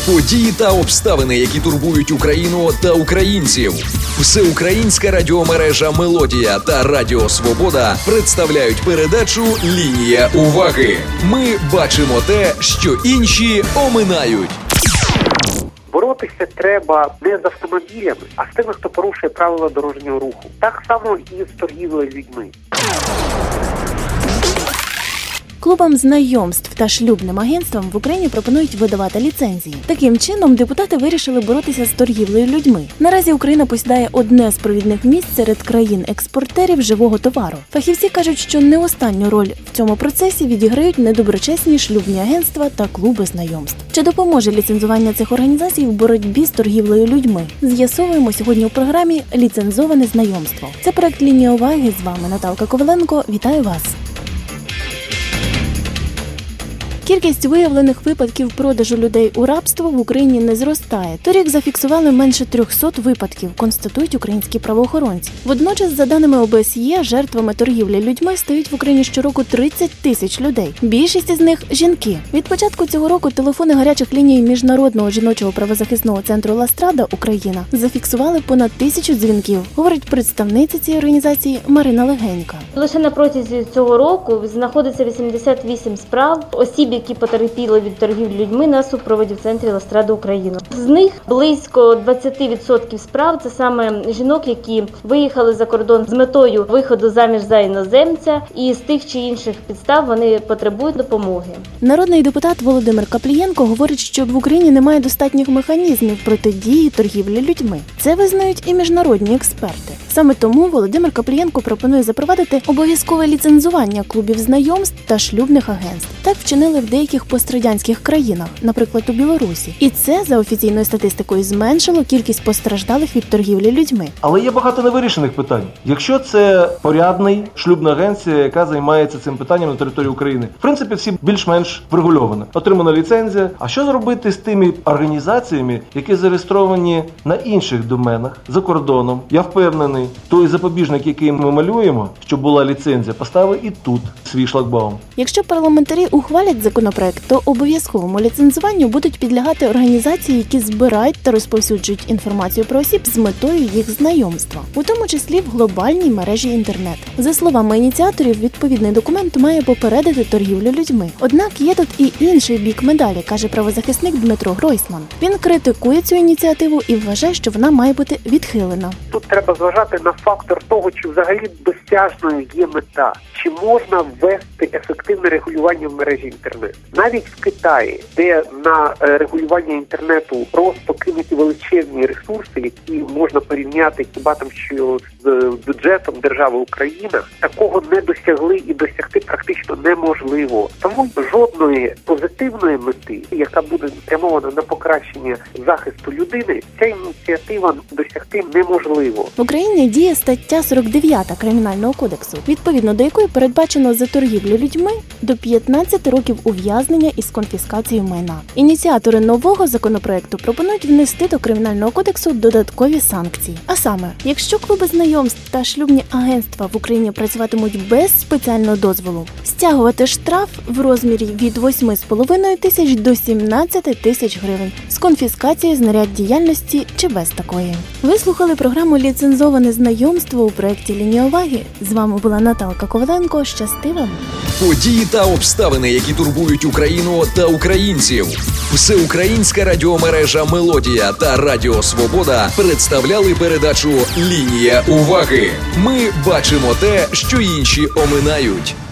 Події та обставини, які турбують Україну та українців. Всеукраїнська радіомережа «Мелодія» та Радіо Свобода представляють передачу «Лінія уваги». Ми бачимо те, що інші оминають. Боротися треба не з автомобілями, а з тими, хто порушує правила дорожнього руху. Так само і з торгівлею людьми. Клубам знайомств та шлюбним агентствам в Україні пропонують видавати ліцензії. Таким чином, депутати вирішили боротися з торгівлею людьми. Наразі Україна посідає одне з провідних місць серед країн-експортерів живого товару. Фахівці кажуть, що не останню роль в цьому процесі відіграють недоброчесні шлюбні агентства та клуби знайомств. Чи допоможе ліцензування цих організацій в боротьбі з торгівлею людьми? З'ясовуємо сьогодні у програмі «Ліцензоване знайомство». Це проект «Лінія уваги». З вами Наталка Коваленко. Вітаю вас! Кількість виявлених випадків продажу людей у рабство в Україні не зростає. Торік зафіксували менше 300 випадків, констатують українські правоохоронці. Водночас, за даними ОБСЄ, жертвами торгівлі людьми стають в Україні щороку 30 тисяч людей. Більшість із них – жінки. Від початку цього року телефони гарячих ліній Міжнародного жіночого правозахисного центру «Ластрада» Україна зафіксували понад 1000 дзвінків, говорить представниця цієї організації Марина Легенька. Лише на протязі цього року знаходиться 88 справ осіб, які потерпіли від торгівлі людьми на супроводі в центрі «Ластрада» України. З них близько 20% справ – це саме жінок, які виїхали за кордон з метою виходу заміж за іноземця, і з тих чи інших підстав вони потребують допомоги. Народний депутат Володимир Каплієнко говорить, що в Україні немає достатніх механізмів протидії торгівлі людьми. Це визнають і міжнародні експерти. Саме тому Володимир Каплієнко пропонує запровадити обов'язкове ліцензування клубів знайомств та шлюбних агентств. Так вчинили в деяких пострадянських країнах, наприклад, у Білорусі. І це, за офіційною статистикою, зменшило кількість постраждалих від торгівлі людьми. Але є багато невирішених питань. Якщо це порядний шлюбна агенція, яка займається цим питанням на території України, в принципі, всі більш-менш врегульовано. Отримана ліцензія. А що зробити з тими організаціями, які зареєстровані на інших доменах, за кордоном? Я впевнений, той запобіжник, який ми малюємо, щоб була ліцензія, поставив і тут свій шлагбаум. Якщо парламентарі ухвалять законопроект, то обов'язковому ліцензуванню будуть підлягати організації, які збирають та розповсюджують інформацію про осіб з метою їх знайомства, у тому числі в глобальній мережі інтернет. За словами ініціаторів, відповідний документ має попередити торгівлю людьми. Однак є тут і інший бік медалі, каже правозахисник Дмитро Гройсман. Він критикує цю ініціативу і вважає, що вона має бути відхилена. Тут треба зважати на фактор того, чи взагалі досяжною є мета. Чи можна ввести ефективне регулювання в мережі інтернет? Навіть в Китаї, де на регулювання інтернету просто кинуті величезні ресурси, які можна порівняти хіба там що з бюджетом держави Україна, такого не досягли і досягти практично неможливо. Тому жодної позитивної мети, яка буде спрямована на покращення захисту людини, ця ініціатива досягти неможливо. В Україні діє стаття 49 Кримінального кодексу, відповідно до якої передбачено за торгівлю людьми до 15 років ув'язнення із конфіскацією майна. Ініціатори нового законопроекту пропонують внести до Кримінального кодексу додаткові санкції. А саме, якщо клуби знайомств та шлюбні агентства в Україні працюватимуть без спеціального дозволу, стягувати штраф в розмірі від 8,5 тисяч до 17 тисяч гривень з конфіскацією знарядь діяльності чи без такої. Ви слухали програму «Ліцензоване знайомство» у проєкті «Лінія уваги». З вами була Наталка Коваленко. Щасти вам! Події та обставини, які турбують Україну та українців. Всеукраїнська радіомережа «Мелодія» та Радіо Свобода представляли передачу «Лінія уваги». Ми бачимо те, що інші оминають.